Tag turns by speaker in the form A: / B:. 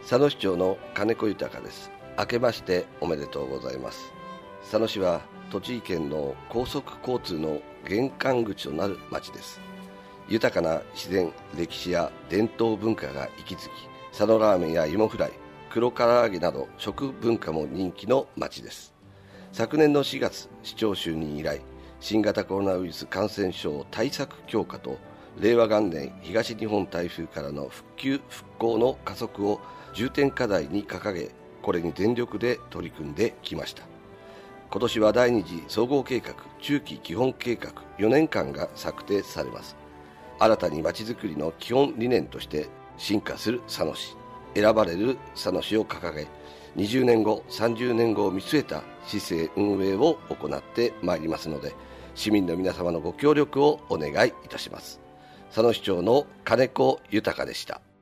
A: 佐野市長の金子豊です。明けましておめでとうございます。佐野市は栃木県の高速交通の玄関口となる町です。豊かな自然、歴史や伝統文化が息づき、佐野ラーメンや芋フライ、黒唐揚げなど食文化も人気の町です。昨年の4月、市長就任以来、新型コロナウイルス感染症対策強化と令和元年東日本台風からの復旧復興の加速を重点課題に掲げ、これに全力で取り組んできました。今年は第2次総合計画中期基本計画4年間が策定されます。新たにまちづくりの基本理念として進化する佐野市、選ばれる佐野市を掲げ、20年後30年後を見据えた市政運営を行ってまいりますので、市民の皆様のご協力をお願いいたします。佐野市長の金子豊でした。